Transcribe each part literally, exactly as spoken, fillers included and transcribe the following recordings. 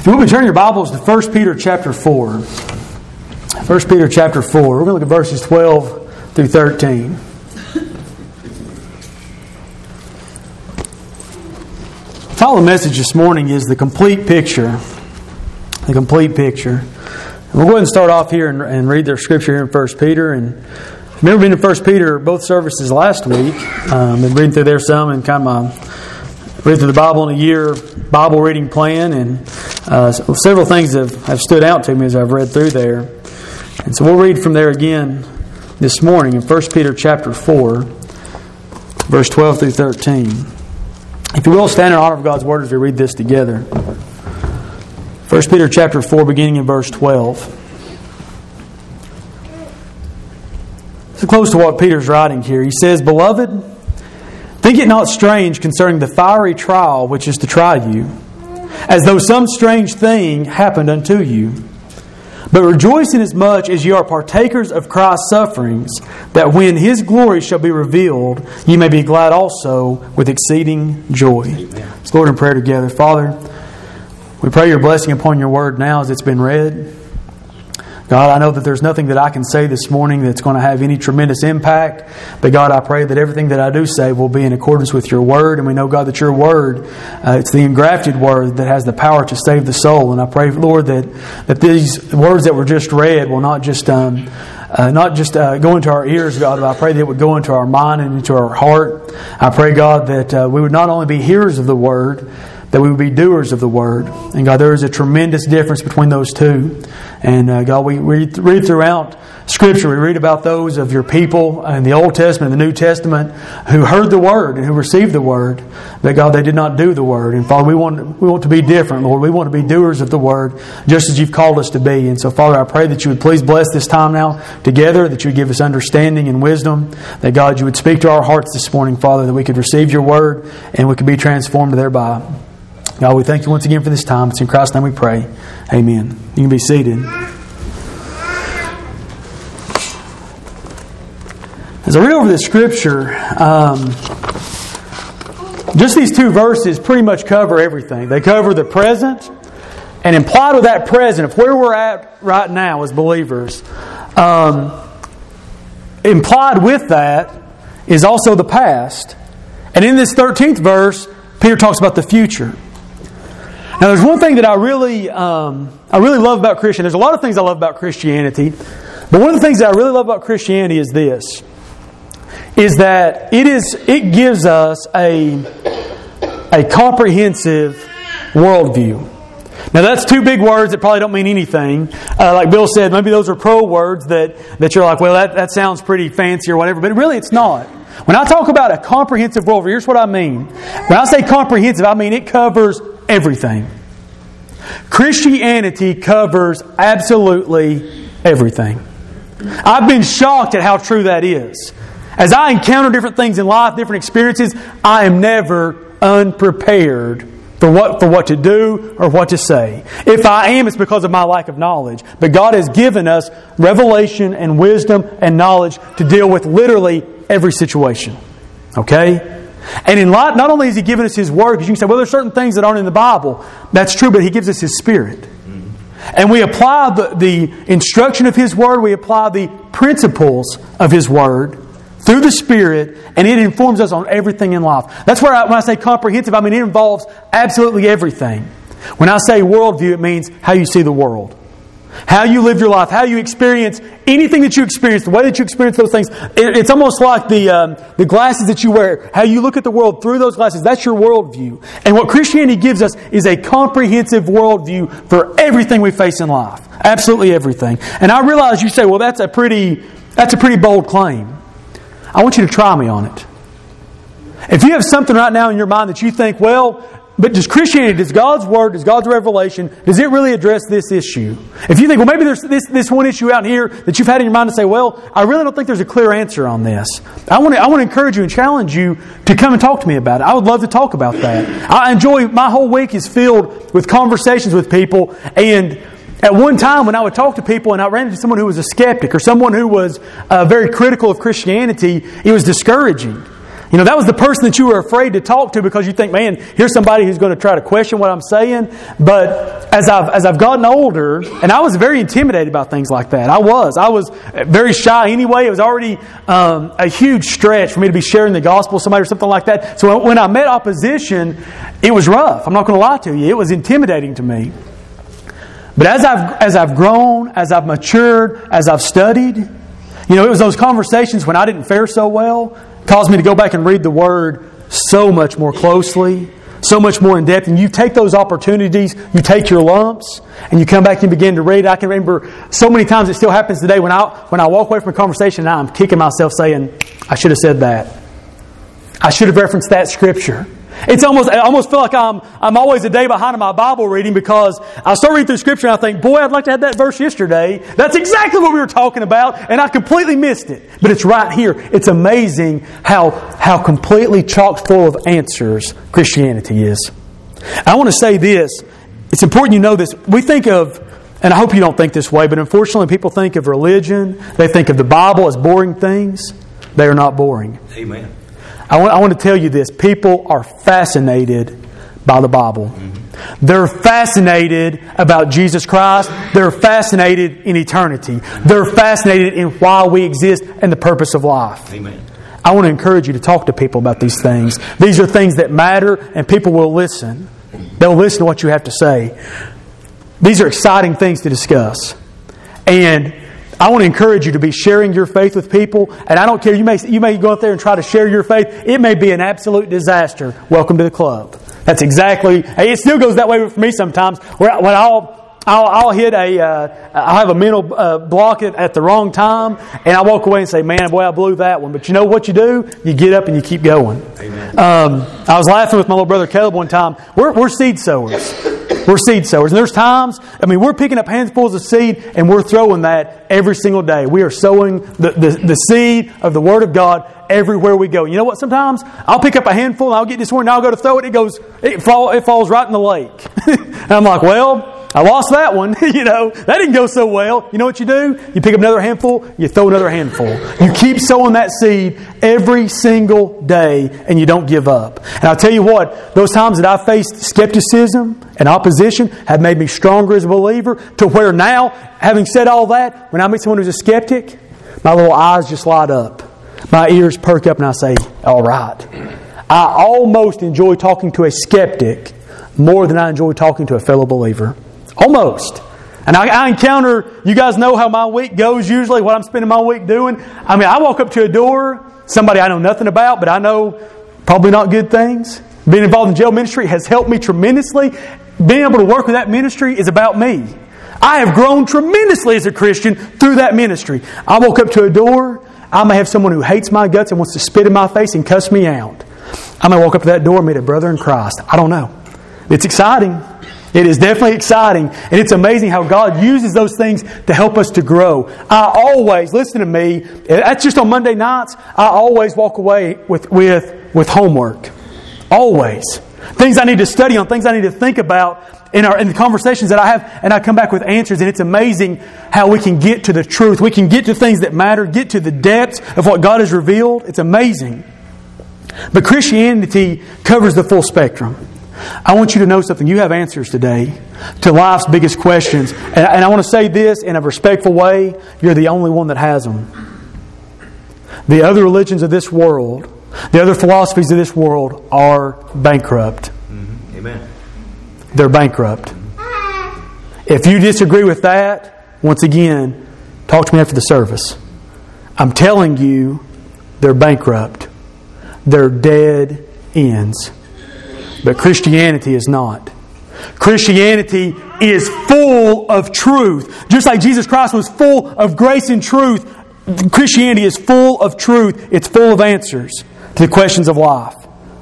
If you want to turn your Bibles to First Peter chapter four. First Peter chapter four. We're going to look at verses twelve through thirteen. The title of the message this morning is The Complete Picture. The Complete Picture. And we'll go ahead and start off here and, and read their scripture here in First Peter. And if you've never been to First Peter, both services last week, um, been reading through there some and kind of read through the Bible in a year Bible reading plan, and uh, several things have, have stood out to me as I've read through there. And so we'll read from there again this morning in First Peter chapter four, verse twelve through thirteen. If you will, stand in honor of God's Word as we read this together. First Peter chapter four, beginning in verse twelve. It's close to what Peter's writing here. He says, "Beloved, think it not strange concerning the fiery trial which is to try you, as though some strange thing happened unto you. But rejoice inasmuch as ye are partakers of Christ's sufferings, that when His glory shall be revealed, ye may be glad also with exceeding joy." Let's Lord in prayer together. Father, we pray your blessing upon your word now as it's been read. God, I know that there's nothing that I can say this morning that's going to have any tremendous impact. But God, I pray that everything that I do say will be in accordance with your word. And we know, God, that your word, uh, it's the engrafted word that has the power to save the soul. And I pray, Lord, that, that these words that were just read will not just um, uh, not just uh, go into our ears, God, but I pray that it would go into our mind and into our heart. I pray, God, that uh, we would not only be hearers of the word, that we would be doers of the word. And God, there is a tremendous difference between those two. And uh, God, we read, read throughout Scripture, we read about those of your people in the Old Testament and the New Testament who heard the word and who received the word, but God, they did not do the word. And Father, we want, we want to be different, Lord. We want to be doers of the word, just as you've called us to be. And so, Father, I pray that you would please bless this time now together, that you would give us understanding and wisdom, that God, you would speak to our hearts this morning, Father, that we could receive your word and we could be transformed thereby. God, we thank you once again for this time. It's in Christ's name we pray. Amen. You can be seated. As I read over this scripture, um, just these two verses pretty much cover everything. They cover the present, and implied with that present, of where we're at right now as believers, um, implied with that is also the past. And in this thirteenth verse, Peter talks about the future. Now, there's one thing that I really, um, I really love about Christianity. There's a lot of things I love about Christianity, but one of the things that I really love about Christianity is this: is that it is it gives us a a comprehensive worldview. Now, that's two big words that probably don't mean anything. Uh, like Bill said, maybe those are pro words that that you're like, well, that that sounds pretty fancy or whatever, but really, it's not. When I talk about a comprehensive worldview, here's what I mean. When I say comprehensive, I mean it covers everything. Christianity covers absolutely everything. I've been shocked at how true that is. As I encounter different things in life, different experiences, I am never unprepared for what for what to do or what to say. If I am, it's because of my lack of knowledge. But God has given us revelation and wisdom and knowledge to deal with literally every situation. Okay? And in light, not only has He given us His Word, because you can say, well, there's certain things that aren't in the Bible. That's true, but He gives us His Spirit. And we apply the, the instruction of His Word, we apply the principles of His Word through the Spirit, and it informs us on everything in life. That's where I, when I say comprehensive, I mean it involves absolutely everything. When I say worldview, it means how you see the world. How you live your life, how you experience anything that you experience, the way that you experience those things. It, it's almost like the um, the glasses that you wear. How you look at the world through those glasses, that's your worldview. And what Christianity gives us is a comprehensive worldview for everything we face in life. Absolutely everything. And I realize you say, well, that's a pretty that's a pretty bold claim. I want you to try me on it. If you have something right now in your mind that you think, well, but does Christianity, does God's Word, does God's revelation, does it really address this issue? If you think, well, maybe there's this, this one issue out here that you've had in your mind to say, well, I really don't think there's a clear answer on this. I want to, I want to encourage you and challenge you to come and talk to me about it. I would love to talk about that. I enjoy, my whole week is filled with conversations with people, and at one time when I would talk to people and I ran into someone who was a skeptic or someone who was uh, very critical of Christianity, it was discouraging. You know, that was the person that you were afraid to talk to because you think, man, here's somebody who's going to try to question what I'm saying. But as I've as I've gotten older, and I was very intimidated about things like that. I was. I was very shy anyway. It was already um, a huge stretch for me to be sharing the gospel with somebody or something like that. So when I met opposition, it was rough. I'm not going to lie to you. It was intimidating to me. But as I've as I've grown, as I've matured, as I've studied, you know, it was those conversations when I didn't fare so well, caused me to go back and read the Word so much more closely, so much more in depth. And you take those opportunities, you take your lumps, and you come back and begin to read. I can remember so many times, it still happens today, when I when I walk away from a conversation, now I'm kicking myself saying, I should have said that. I should have referenced that Scripture. It's almost, I almost feel like I'm I'm always a day behind in my Bible reading, because I start reading through Scripture and I think, boy, I'd like to have that verse yesterday. That's exactly what we were talking about, and I completely missed it. But it's right here. It's amazing how how completely chock full of answers Christianity is. I want to say this. It's important you know this. We think of, and I hope you don't think this way, but unfortunately people think of religion, they think of the Bible as boring things. They are not boring. Amen. I want, I want to tell you this. People are fascinated by the Bible. Mm-hmm. They're fascinated about Jesus Christ. They're fascinated in eternity. They're fascinated in why we exist and the purpose of life. Amen. I want to encourage you to talk to people about these things. These are things that matter, and people will listen. They'll listen to what you have to say. These are exciting things to discuss. And I want to encourage you to be sharing your faith with people. And I don't care, you may you may go out there and try to share your faith. It may be an absolute disaster. Welcome to the club. That's exactly, it still goes that way for me sometimes. Where when I'll I'll, I'll hit a, uh, I'll have a mental uh, block at, at the wrong time, and I walk away and say, man, boy, I blew that one. But you know what you do? You get up and you keep going. Amen. Um, I was laughing with my little brother Caleb one time. We're, we're seed sowers. We're seed sowers. And there's times, I mean, we're picking up handfuls of seed and we're throwing that every single day. We are sowing the, the, the seed of the Word of God everywhere we go. You know what? Sometimes I'll pick up a handful and I'll get this one and I'll go to throw it. It goes, it, fall, it falls right in the lake. And I'm like, well, I lost that one. You know, that didn't go so well. You know what you do? You pick up another handful, you throw another handful. You keep sowing that seed every single day, and you don't give up. And I'll tell you what, those times that I faced skepticism and opposition have made me stronger as a believer, to where now, having said all that, when I meet someone who's a skeptic, my little eyes just light up. My ears perk up and I say, all right. I almost enjoy talking to a skeptic more than I enjoy talking to a fellow believer. Almost. And I, I encounter, you guys know how my week goes usually, what I'm spending my week doing. I mean, I walk up to a door, somebody I know nothing about, but I know probably not good things. Being involved in jail ministry has helped me tremendously. Being able to work with that ministry is about me. I have grown tremendously as a Christian through that ministry. I walk up to a door, I may have someone who hates my guts and wants to spit in my face and cuss me out. I may walk up to that door and meet a brother in Christ. I don't know. It's exciting. It is definitely exciting, and it's amazing how God uses those things to help us to grow. I always, listen to me, that's just on Monday nights, I always walk away with, with, with homework. Always. Things I need to study on, things I need to think about in, our, in the conversations that I have, and I come back with answers, and it's amazing how we can get to the truth. We can get to things that matter, get to the depths of what God has revealed. It's amazing. But Christianity covers the full spectrum. I want you to know something. You have answers today to life's biggest questions. And, and I want to say this in a respectful way. You're the only one that has them. The other religions of this world, the other philosophies of this world are bankrupt. Mm-hmm. Amen. They're bankrupt. If you disagree with that, once again, talk to me after the service. I'm telling you, they're bankrupt. They're dead ends. But Christianity is not. Christianity is full of truth. Just like Jesus Christ was full of grace and truth, Christianity is full of truth. It's full of answers to the questions of life.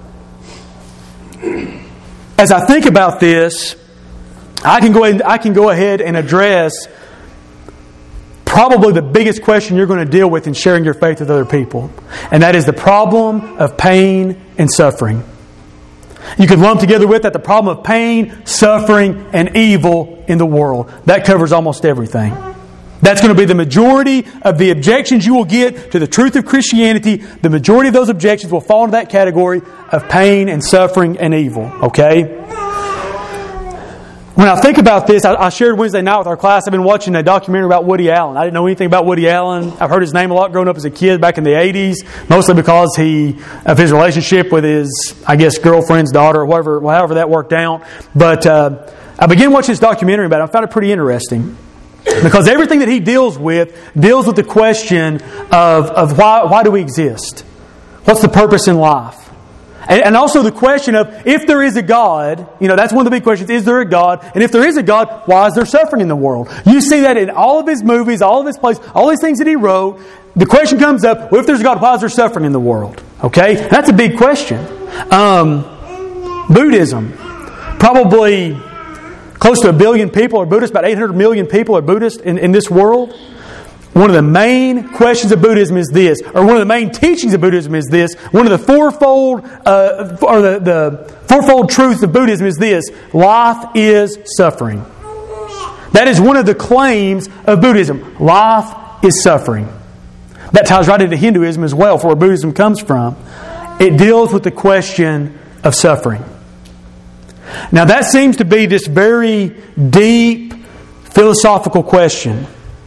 As I think about this, I can go ahead, I can go ahead and address probably the biggest question you're going to deal with in sharing your faith with other people. And that is the problem of pain and suffering. You could lump together with that the problem of pain, suffering, and evil in the world. That covers almost everything. That's going to be the majority of the objections you will get to the truth of Christianity. The majority of those objections will fall into that category of pain and suffering and evil. Okay? when I think about this, I, I shared Wednesday night with our class, I've been watching a documentary about Woody Allen. I didn't know anything about Woody Allen. I've heard his name a lot growing up as a kid back in the eighties, mostly because he of his relationship with his, I guess, girlfriend's daughter, or whatever, however that worked out. But uh, I began watching this documentary about it. I found it pretty interesting. Because everything that he deals with deals with the question of, of why, why do we exist? What's the purpose in life? And, and also the question of, if there is a God, you know, that's one of the big questions, is there a God? And if there is a God, why is there suffering in the world? You see that in all of his movies, all of his plays, all these things that he wrote. The question comes up, well, if there's a God, why is there suffering in the world? Okay? That's a big question. Um, Buddhism. Probably close to a billion people are Buddhist. About eight hundred million people are Buddhist in, in this world. One of the main questions of Buddhism is this, or one of the main teachings of Buddhism is this. One of the fourfold, uh, or the, the fourfold truths of Buddhism is this: life is suffering. That is one of the claims of Buddhism. Life is suffering. That ties right into Hinduism as well, for where Buddhism comes from. It deals with the question of suffering. Now that seems to be this very deep philosophical question.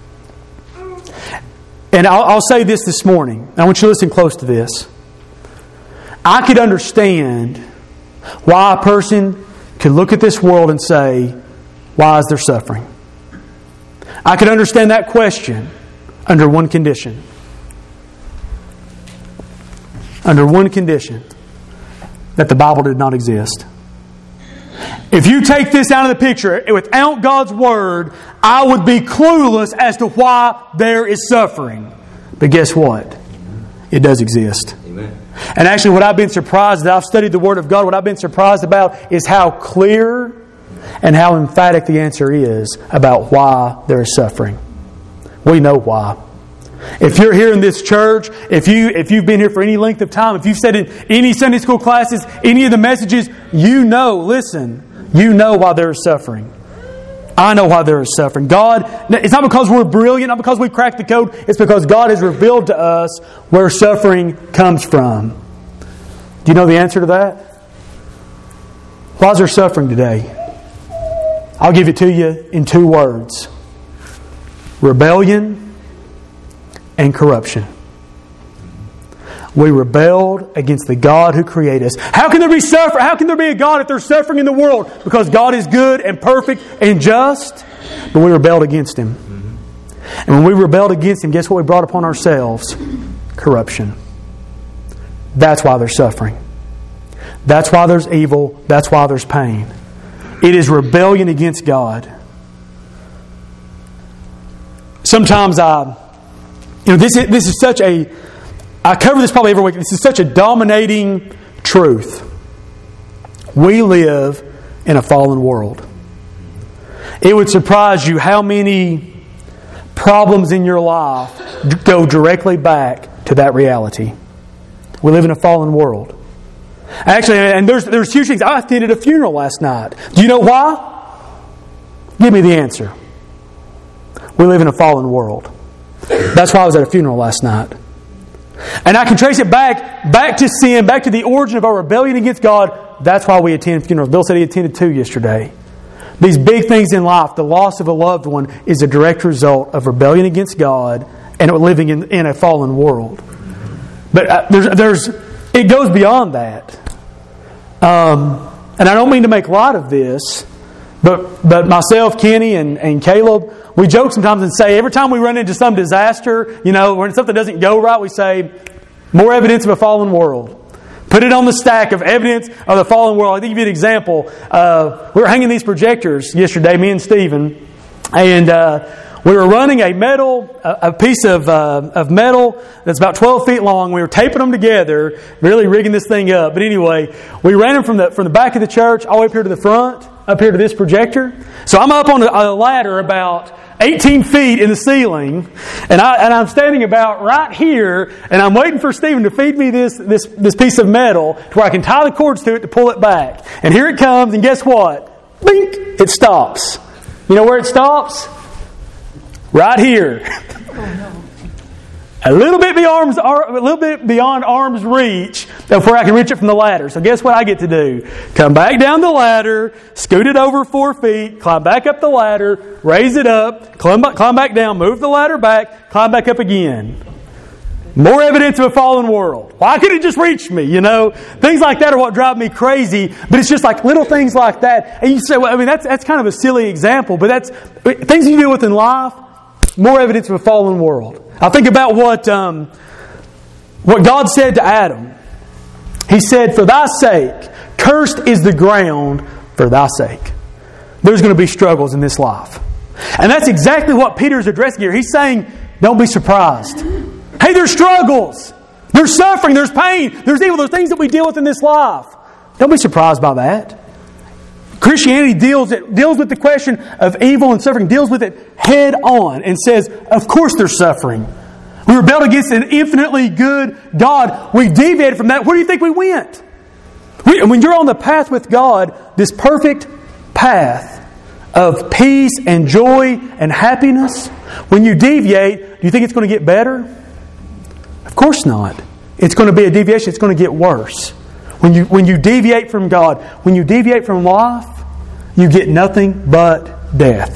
And I'll, I'll say this this morning. I want you to listen close to this. I could understand why a person could look at this world and say, why is there suffering? I could understand that question under one condition. Under one condition. That the Bible did not exist. If you take this out of the picture, without God's Word, I would be clueless as to why there is suffering. But guess what? It does exist. Amen. And actually what I've been surprised, that I've studied the Word of God, what I've been surprised about is how clear and how emphatic the answer is about why there is suffering. We know why. If you're here in this church, if, you, if you've been here for any length of time, if you've sat in any Sunday school classes, any of the messages, you know, listen, you know why there is suffering. I know why there is suffering. God, it's not because we're brilliant, not because we cracked the code, it's because God has revealed to us where suffering comes from. Do you know the answer to that? Why is there suffering today? I'll give it to you in two words. Rebellion and corruption. We rebelled against the God who created us. How can there be suffering? How can there be a God if there's suffering in the world? Because God is good and perfect and just. But we rebelled against Him. And when we rebelled against Him, guess what we brought upon ourselves? Corruption. That's why there's suffering. That's why there's evil. That's why there's pain. It is rebellion against God. Sometimes I... You know, this is, this is such a... I cover this probably every week. This is such a dominating truth. We live in a fallen world. It would surprise you how many problems in your life go directly back to that reality. We live in a fallen world. Actually, and there's there's huge things. I attended a funeral last night. Do you know why? Give me the answer. We live in a fallen world. That's why I was at a funeral last night. And I can trace it back, back to sin, back to the origin of our rebellion against God. That's why we attend funerals. Bill said he attended two yesterday. These big things in life, the loss of a loved one, is a direct result of rebellion against God and living in, in a fallen world. But uh, there's, there's, it goes beyond that. Um, and I don't mean to make light of this, but but myself, Kenny, and, and Caleb, we joke sometimes and say every time we run into some disaster, you know, when something doesn't go right, we say, more evidence of a fallen world. Put it on the stack of evidence of the fallen world. I think I'll give you an example. Uh, we were hanging these projectors yesterday, me and Stephen, and uh, we were running a metal, a, a piece of uh, of metal that's about twelve feet long. We were taping them together, really rigging this thing up. But anyway, we ran them from the from the back of the church all the way up here to the front, up here to this projector. So I'm up on a, a ladder about eighteen feet in the ceiling, and, I, and I'm standing about right here, and I'm waiting for Stephen to feed me this, this, this piece of metal to where I can tie the cords to it to pull it back. And here it comes, and guess what? Bink! It stops. You know where it stops? Right here. a little bit beyond, a little bit beyond arm's reach of where I can reach it from the ladder. So guess what I get to do? Come back down the ladder, scoot it over four feet, climb back up the ladder, raise it up, climb, climb back down, move the ladder back, climb back up again. More evidence of a fallen world. Why couldn't it just reach me? You know, things like that are what drive me crazy. But it's just like little things like that. And you say, well, I mean, that's that's kind of a silly example, but that's things you deal with in life. More evidence of a fallen world. I think about what um, what God said to Adam. He said, "For thy sake, cursed is the ground for thy sake." There's going to be struggles in this life, and that's exactly what Peter's addressing here. He's saying, "Don't be surprised." Hey, there's struggles. There's suffering. There's pain. There's evil. There's things that we deal with in this life. Don't be surprised by that. Christianity deals it, deals with the question of evil and suffering, deals with it head on and says, of course there's suffering. We rebelled against an infinitely good God. We deviated from that. Where do you think we went? We, when you're on the path with God, this perfect path of peace and joy and happiness, when you deviate, do you think it's going to get better? Of course not. It's going to be a deviation. It's going to get worse. When you when you deviate from God, when you deviate from life, you get nothing but death.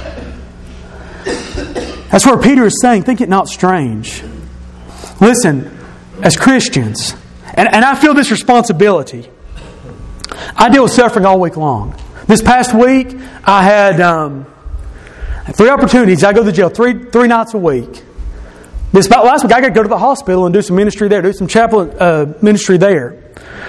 That's where Peter is saying, think it not strange. Listen, as Christians, and, and I feel this responsibility. I deal with suffering all week long. This past week, I had um, three opportunities. I go to the jail three three nights a week. This about last week, I got to go to the hospital and do some ministry there, do some chapel uh, ministry there.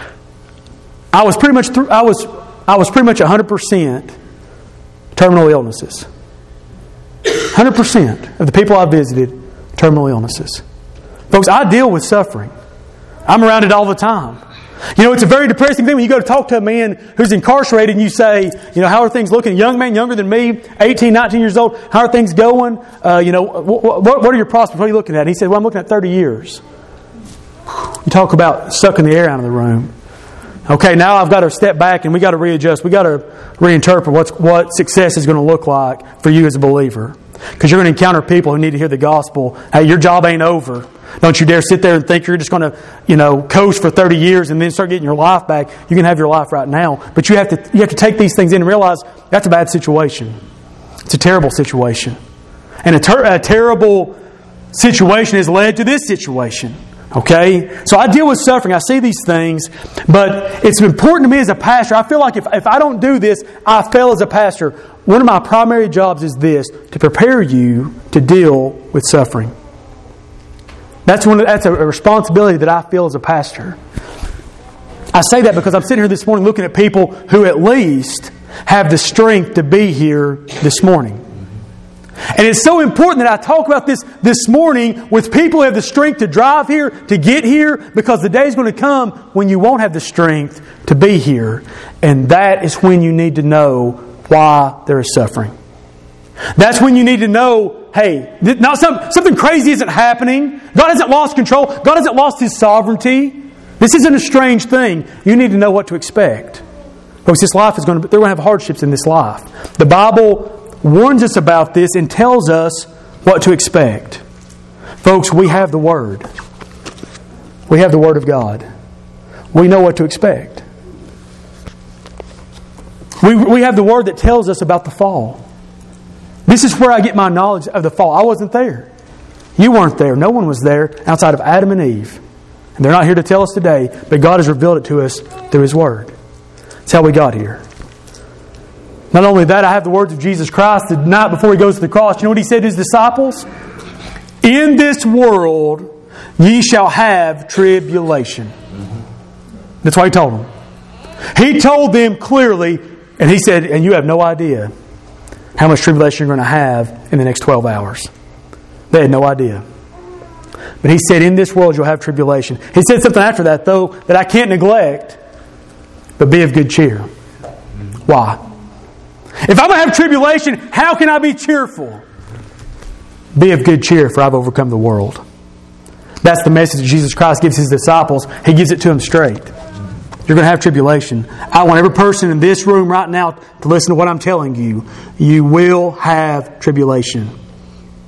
I was pretty much through, I was I was pretty much one hundred percent terminal illnesses. one hundred percent of the people I visited, terminal illnesses. Folks, I deal with suffering. I'm around it all the time. You know, it's a very depressing thing when you go to talk to a man who's incarcerated and you say, you know, how are things looking? A young man, younger than me, eighteen, nineteen years old, how are things going? Uh, you know, what, what are your prospects? What are you looking at? And he said, well, I'm looking at thirty years. You talk about sucking the air out of the room. Okay, now I've got to step back and we got to readjust. We got to reinterpret what's, what success is going to look like for you as a believer. Because you're going to encounter people who need to hear the gospel. Hey, your job ain't over. Don't you dare sit there and think you're just going to, you know, coast for thirty years and then start getting your life back. You can have your life right now. But you have to you have to take these things in and realize that's a bad situation. It's a terrible situation. And a, ter- a terrible situation has led to this situation. Okay? So I deal with suffering. I see these things. But it's important to me as a pastor. I feel like if, if I don't do this, I fail as a pastor. One of my primary jobs is this, to prepare you to deal with suffering. That's one. That's a responsibility that I feel as a pastor. I say that because I'm sitting here this morning looking at people who at least have the strength to be here this morning. And it's so important that I talk about this this morning with people who have the strength to drive here, to get here, because the day is going to come when you won't have the strength to be here. And that is when you need to know why there is suffering. That's when you need to know, hey, not some, something crazy isn't happening. God hasn't lost control. God hasn't lost His sovereignty. This isn't a strange thing. You need to know what to expect. Because this life is going to, they're going to have hardships in this life. The Bible warns us about this and tells us what to expect. Folks, we have the Word. We have the Word of God. We know what to expect. We, we have the Word that tells us about the fall. This is where I get my knowledge of the fall. I wasn't there. You weren't there. No one was there outside of Adam and Eve. And they're not here to tell us today, but God has revealed it to us through His Word. That's how we got here. Not only that, I have the words of Jesus Christ the night before He goes to the cross. You know what He said to His disciples? In this world ye shall have tribulation. That's what He told them. He told them clearly, and He said, and you have no idea how much tribulation you're going to have in the next twelve hours. They had no idea. But He said, in this world you'll have tribulation. He said something after that, though, that I can't neglect, but be of good cheer. Why? If I'm going to have tribulation, how can I be cheerful? Be of good cheer, for I've overcome the world. That's the message that Jesus Christ gives His disciples. He gives it to them straight. You're going to have tribulation. I want every person in this room right now to listen to what I'm telling you. You will have tribulation.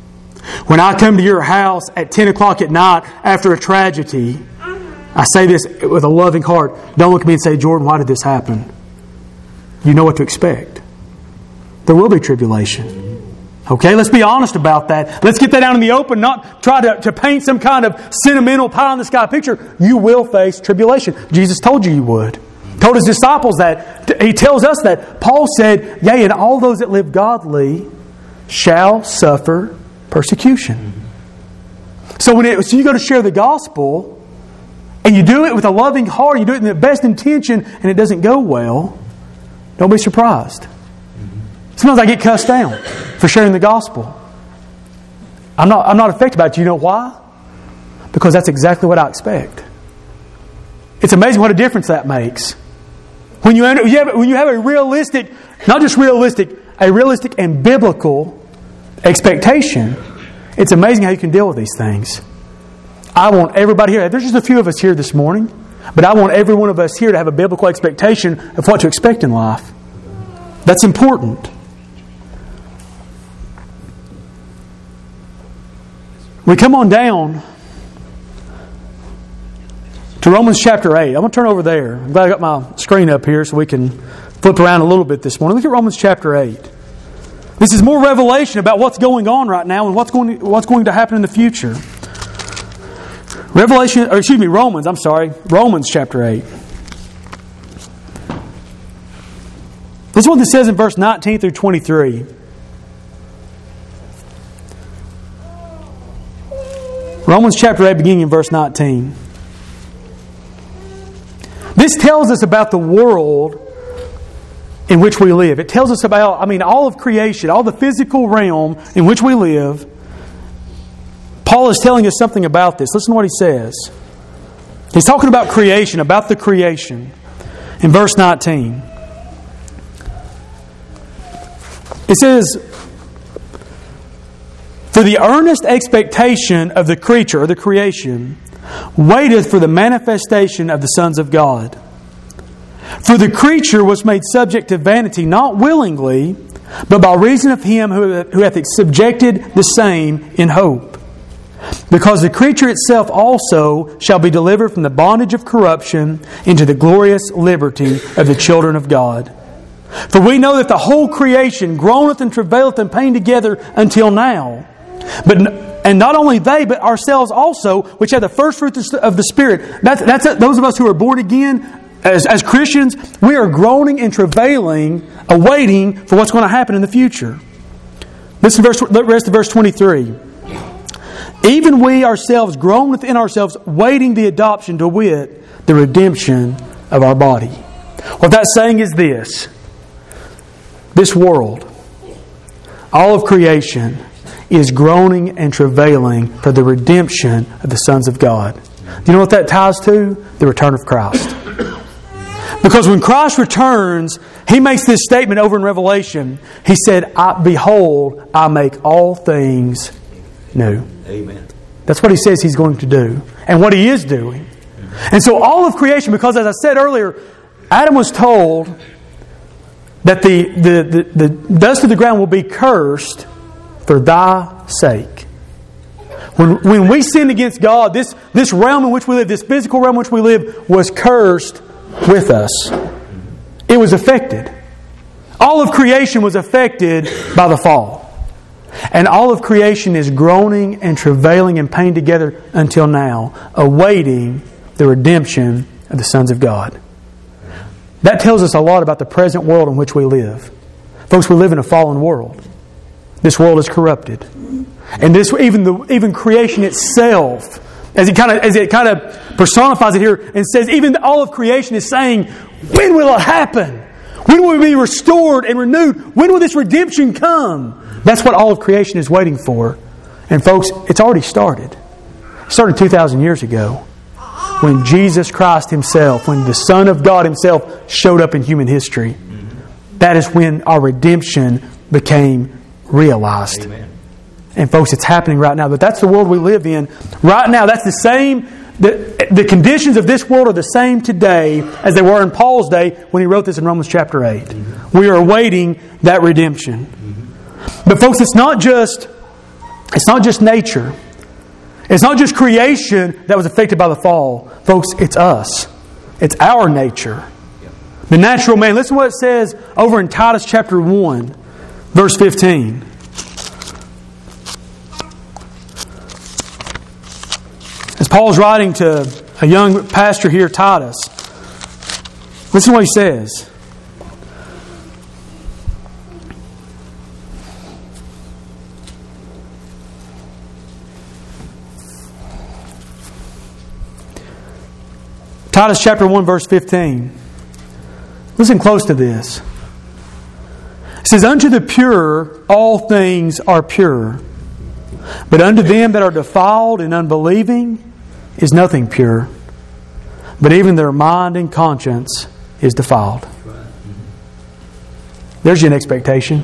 When I come to your house at ten o'clock at night after a tragedy, I say this with a loving heart. Don't look at me and say, Jordan, why did this happen? You know what to expect. There will be tribulation. Okay, let's be honest about that. Let's get that out in the open, not try to, to paint some kind of sentimental pie-in-the-sky picture. You will face tribulation. Jesus told you you would. Told His disciples that. He tells us that. Paul said, yea, and all those that live godly shall suffer persecution. So when it, so you go to share the gospel, and you do it with a loving heart, you do it in the best intention, and it doesn't go well, don't be surprised. Sometimes I get cussed down for sharing the gospel. I'm not, I'm not affected by it. Do you know why? Because that's exactly what I expect. It's amazing what a difference that makes. When you, you have, when you have a realistic, not just realistic, a realistic and biblical expectation, it's amazing how you can deal with these things. I want everybody here, there's just a few of us here this morning, but I want every one of us here to have a biblical expectation of what to expect in life. That's important. We come on down to Romans chapter eight. I'm going to turn over there. I'm glad I got my screen up here so we can flip around a little bit this morning. Look at Romans chapter eight. This is more revelation about what's going on right now and what's going to, what's going to happen in the future. Revelation, or excuse me, Romans, I'm sorry. Romans chapter eight. This is what this says in verse nineteen through twenty-three. Romans chapter eight, beginning in verse nineteen. This tells us about the world in which we live. It tells us about, I mean, all of creation, all the physical realm in which we live. Paul is telling us something about this. Listen to what he says. He's talking about creation, about the creation. In verse nineteen. It says, for the earnest expectation of the creature, or the creation, waiteth for the manifestation of the sons of God. For the creature was made subject to vanity, not willingly, but by reason of Him who, who hath subjected the same in hope. Because the creature itself also shall be delivered from the bondage of corruption into the glorious liberty of the children of God. For we know that the whole creation groaneth and travaileth in pain together until now. But and not only they, but ourselves also, which have the first fruits of the Spirit. That's, that's it. Those of us who are born again, as, as Christians, we are groaning and travailing, awaiting for what's going to happen in the future. Listen to verse, the rest of verse twenty-three. Even we ourselves groan within ourselves, waiting the adoption, to wit, the redemption of our body. What that's saying is this. This world, all of creation, is groaning and travailing for the redemption of the sons of God. Do you know what that ties to? The return of Christ. Because when Christ returns, He makes this statement over in Revelation. He said, I, behold, I make all things new. Amen. That's what He says He's going to do. And what He is doing. And so all of creation, because as I said earlier, Adam was told that the, the, the, the dust of the ground will be cursed for thy sake. When, when we sinned against God, this, this realm in which we live, this physical realm in which we live, was cursed with us. It was affected. All of creation was affected by the fall. And all of creation is groaning and travailing in pain together until now, awaiting the redemption of the sons of God. That tells us a lot about the present world in which we live. Folks, we live in a fallen world. This world is corrupted. And this even the even creation itself, as it kind of as it kind of personifies it here and says, even all of creation is saying, when will it happen? When will we be restored and renewed? When will this redemption come? That's what all of creation is waiting for. And folks, it's already started. It started two thousand years ago. When Jesus Christ Himself, when the Son of God Himself showed up in human history. That is when our redemption became realized. Amen. And folks, it's happening right now. But that's the world we live in. Right now, that's the same. The, the conditions of this world are the same today as they were in Paul's day when he wrote this in Romans chapter eight. Mm-hmm. We are awaiting that redemption. Mm-hmm. But folks, it's not just It's not just nature. It's not just creation that was affected by the fall. Folks, it's us. It's our nature. The natural man. Listen to what it says over in Titus chapter one, verse fifteen. As Paul's writing to a young pastor here, Titus, listen to what he says. Titus chapter one, verse fifteen. Listen close to this. It says, "Unto the pure all things are pure, but unto them that are defiled and unbelieving is nothing pure. But even their mind and conscience is defiled." There's your expectation.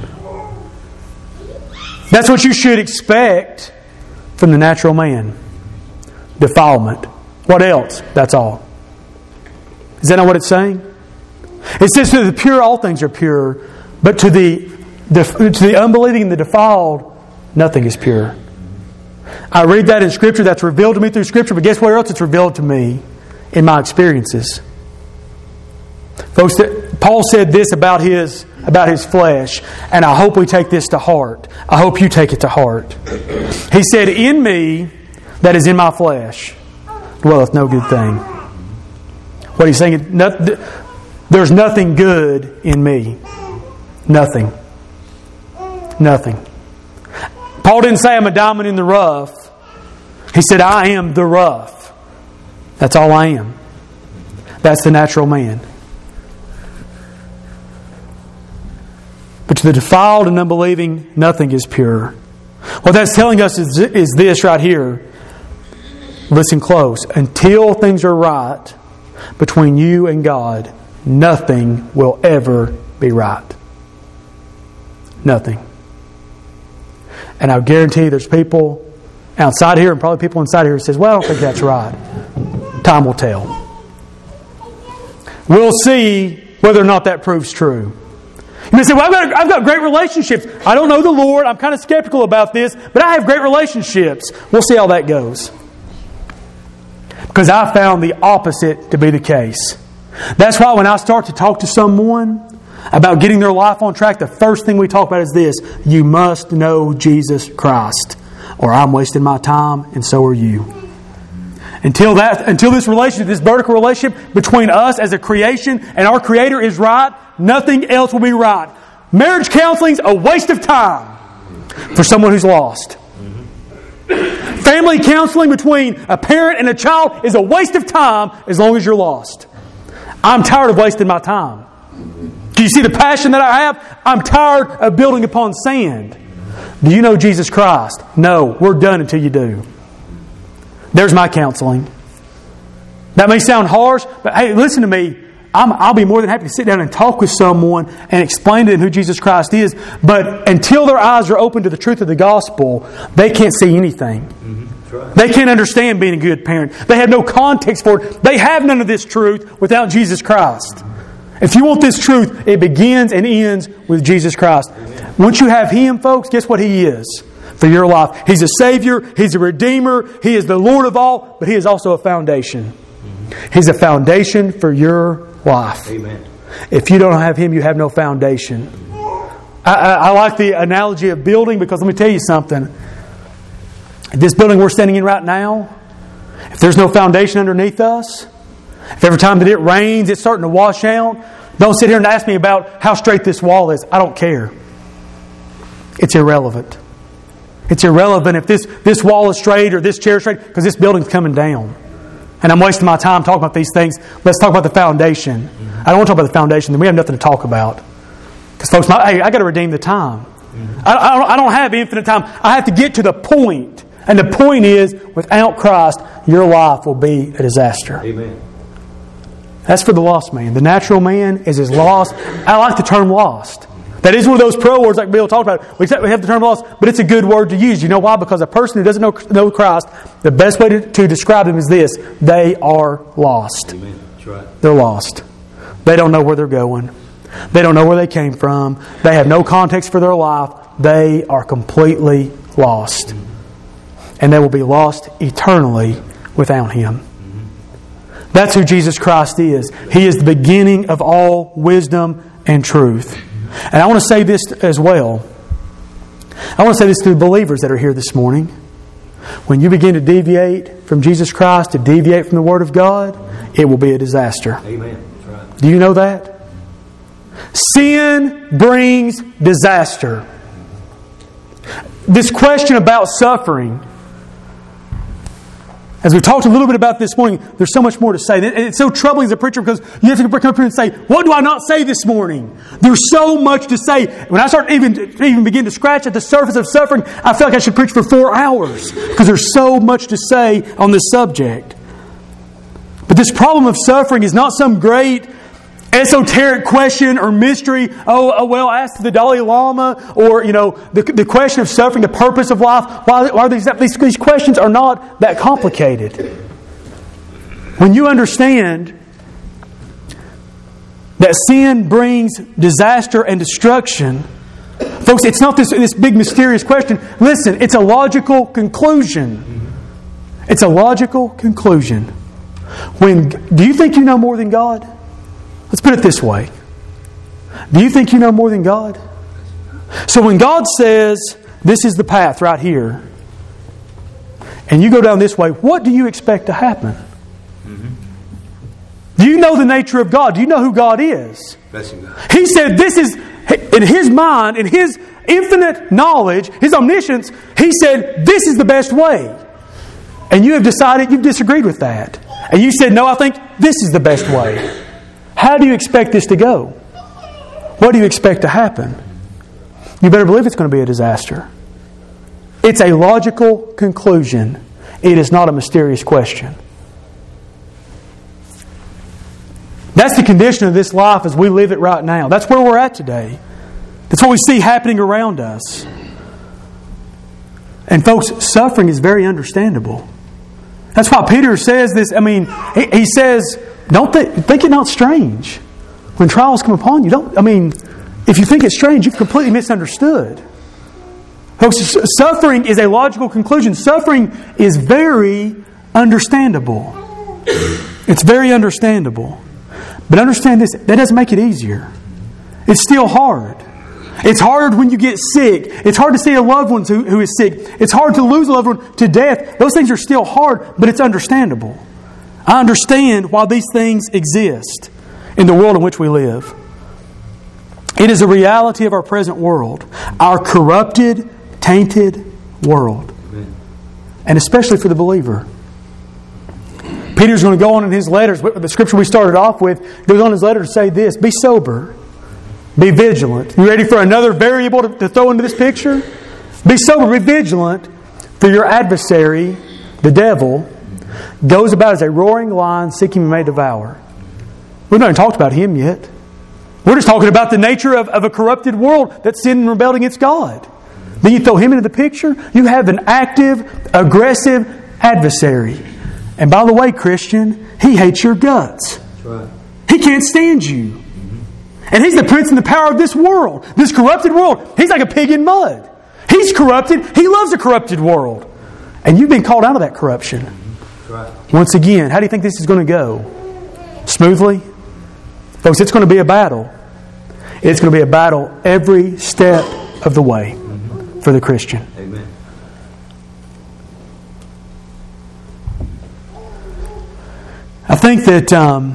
That's what you should expect from the natural man. Defilement. What else? That's all. Is that not what it's saying? It says to the pure all things are pure, but to the, the to the unbelieving and the defiled, nothing is pure. I read that in Scripture. That's revealed to me through Scripture. But guess where else it's revealed to me? In my experiences. Folks, Paul said this about his, about his flesh, and I hope we take this to heart. I hope you take it to heart. He said, "In me, that is in my flesh, dwelleth no good thing." What he's saying is, there's nothing good in me. Nothing. Nothing. Paul didn't say I'm a diamond in the rough. He said I am the rough. That's all I am. That's the natural man. But to the defiled and unbelieving, nothing is pure. What that's telling us is, is this right here. Listen close. Until things are right between you and God, nothing will ever be right. Nothing. And I guarantee you there's people outside here and probably people inside here who says, "Well, I don't think that's right." Time will tell. We'll see whether or not that proves true. You may say, "Well, I've got, I've got great relationships. I don't know the Lord. I'm kind of skeptical about this, but I have great relationships." We'll see how that goes. Because I found the opposite to be the case. That's why when I start to talk to someone about getting their life on track, the first thing we talk about is this: you must know Jesus Christ, or I'm wasting my time, and so are you. Until that, until this relationship, this vertical relationship between us as a creation and our Creator is right, nothing else will be right. Marriage counseling is a waste of time for someone who's lost. Family counseling between a parent and a child is a waste of time as long as you're lost. I'm tired of wasting my time. Do you see the passion that I have? I'm tired of building upon sand. Do you know Jesus Christ? No, we're done until you do. There's my counseling. That may sound harsh, but hey, listen to me. I'm, I'll be more than happy to sit down and talk with someone and explain to them who Jesus Christ is. But until their eyes are open to the truth of the gospel, they can't see anything. Mm-hmm. Right. They can't understand being a good parent. They have no context for it. They have none of this truth without Jesus Christ. If you want this truth, it begins and ends with Jesus Christ. Amen. Once you have Him, folks, guess what He is for your life? He's a Savior. He's a Redeemer. He is the Lord of all, but He is also a foundation. Mm-hmm. He's a foundation for your life. Amen. If you don't have Him, you have no foundation. I, I, I like the analogy of building, because let me tell you something. This building we're standing in right now, if there's no foundation underneath us, if every time that it rains it's starting to wash out, don't sit here and ask me about how straight this wall is. I don't care. It's irrelevant. It's irrelevant if this, this wall is straight or this chair is straight, because this building's coming down. And I'm wasting my time talking about these things. Let's talk about the foundation. Mm-hmm. I don't want to talk about the foundation, then we have nothing to talk about. Because folks, my, hey, I got to redeem the time. Mm-hmm. I, I, don't, I don't have infinite time. I have to get to the point. And the point is, without Christ, your life will be a disaster. Amen. That's for the lost man. The natural man is as lost. I like the term lost. That is one of those pro words like Bill talked about. We have the term lost, but it's a good word to use. You know why? Because a person who doesn't know, know Christ, the best way to, to describe them is this: they are lost. Amen. That's right. They're lost. They don't know where they're going. They don't know where they came from. They have no context for their life. They are completely lost. and they will be lost eternally without Him. That's who Jesus Christ is. He is the beginning of all wisdom and truth. And I want to say this as well. I want to say this to the believers that are here this morning. When you begin to deviate from Jesus Christ, to deviate from the Word of God, it will be a disaster. Amen. That's right. Do you know that? Sin brings disaster. This question about suffering, as we talked a little bit about this morning, there's so much more to say. And it's so troubling as a preacher because you have to come up here and say, what do I not say this morning? There's so much to say. When I start even, even begin to scratch at the surface of suffering, I feel like I should preach for four hours because there's so much to say on this subject. But this problem of suffering is not some great esoteric question or mystery. Oh, oh well, ask the Dalai Lama, or you know, the, the question of suffering, the purpose of life. Why, why are these, these these questions are not that complicated. When you understand that sin brings disaster and destruction, folks, it's not this this big mysterious question. Listen, it's a logical conclusion. It's a logical conclusion. When do you think you know more than God? Let's put it this way. Do you think you know more than God? So when God says, this is the path right here, and you go down this way, what do you expect to happen? Mm-hmm. Do you know the nature of God? Do you know who God is? He said this is, in His mind, in His infinite knowledge, His omniscience, He said this is the best way. And you have decided you've disagreed with that. And you said, no, I think this is the best way. How do you expect this to go? What do you expect to happen? You better believe it's going to be a disaster. It's a logical conclusion. It is not a mysterious question. That's the condition of this life as we live it right now. That's where we're at today. That's what we see happening around us. And folks, suffering is very understandable. That's why Peter says this. I mean, he, he says, don't th- think it not strange when trials come upon you. Don't. I mean, if you think it's strange, you've completely misunderstood. Folks, suffering is a logical conclusion. Suffering is very understandable. It's very understandable. But understand this, that doesn't make it easier. It's still hard. It's hard when you get sick. It's hard to see a loved one who, who is sick. It's hard to lose a loved one to death. Those things are still hard, but it's understandable. I understand why these things exist in the world in which we live. It is a reality of our present world, our corrupted, tainted world. Amen. And especially for the believer. Peter's going to go on in his letters, the scripture we started off with, goes on in his letter to say this, be sober, be vigilant. You ready for another variable to, to throw into this picture? Be sober, be vigilant, for your adversary, the devil, goes about as a roaring lion seeking whom he may devour. We've not even talked about him yet. We're just talking about the nature of, of a corrupted world that's sinned and rebelled against God. Then you throw him into the picture, you have an active, aggressive adversary. And by the way, Christian, he hates your guts. That's right. He can't stand you. Mm-hmm. And he's the prince and the power of this world, this corrupted world. He's like a pig in mud. He's corrupted. He loves a corrupted world. And you've been called out of that corruption. Right. Once again, how do you think this is going to go? Smoothly? Folks, it's going to be a battle. It's going to be a battle every step of the way mm-hmm. for the Christian. Amen. I think that um,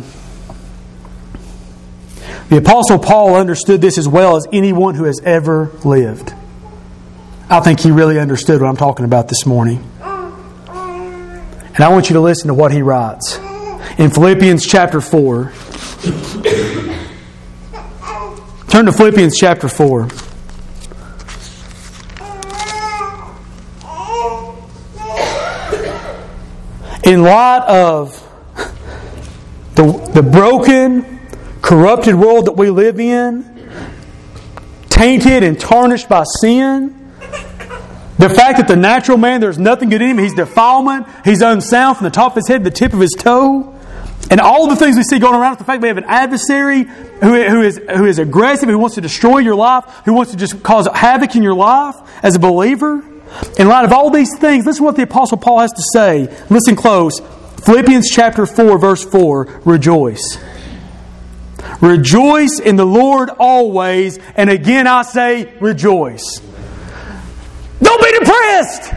the Apostle Paul understood this as well as anyone who has ever lived. I think he really understood what I'm talking about this morning. And I want you to listen to what he writes. In Philippians chapter four. Turn to Philippians chapter four. In light of the, the broken, corrupted world that we live in, tainted and tarnished by sin, the fact that the natural man, there's nothing good in him, he's defilement, he's unsound from the top of his head to the tip of his toe, and all the things we see going around, the fact that we have an adversary who, who is who is aggressive, who wants to destroy your life, who wants to just cause havoc in your life as a believer, in light of all these things, listen to what the Apostle Paul has to say. Listen close. Philippians chapter four, verse four. Rejoice. Rejoice in the Lord always. And again I say, rejoice. Don't be depressed.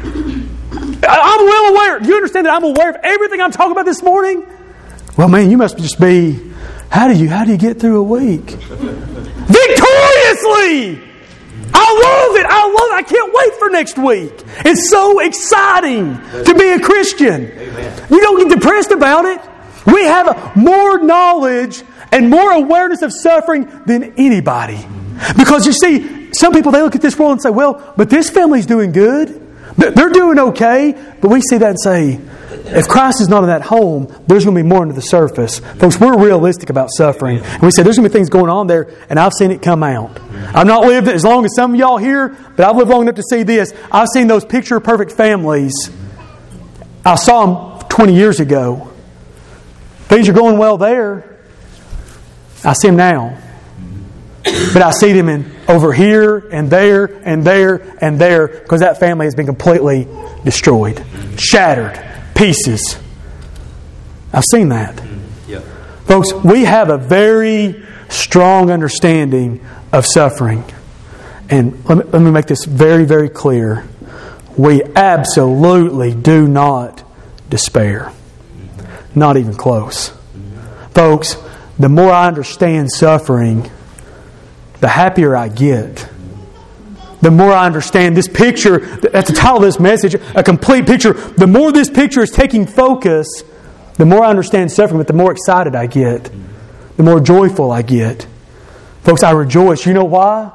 I'm well aware. You understand that I'm aware of everything I'm talking about this morning? Well, man, you must just be, how do you, how do you get through a week? Victoriously! I love it. I love it. I can't wait for next week. It's so exciting to be a Christian. Amen. You don't get depressed about it. We have more knowledge and more awareness of suffering than anybody. Because you see, some people, they look at this world and say, well, but this family's doing good. They're doing okay. But we see that and say, if Christ is not in that home, there's going to be more under the surface. Folks, we're realistic about suffering. And we say there's going to be things going on there, and I've seen it come out. I've not lived as long as some of y'all here, but I've lived long enough to see this. I've seen those picture-perfect families. I saw them twenty years ago. Things are going well there. I see them now. But I see them in over here and there and there and there because that family has been completely destroyed, shattered, pieces. I've seen that. Yeah. Folks, we have a very strong understanding of suffering. And let me, let me make this very, very clear. We absolutely do not despair. Not even close. Folks, the more I understand suffering, the happier I get. The more I understand this picture, that's the title of this message, a complete picture. The more this picture is taking focus, the more I understand suffering, but the more excited I get. The more joyful I get. Folks, I rejoice. You know why?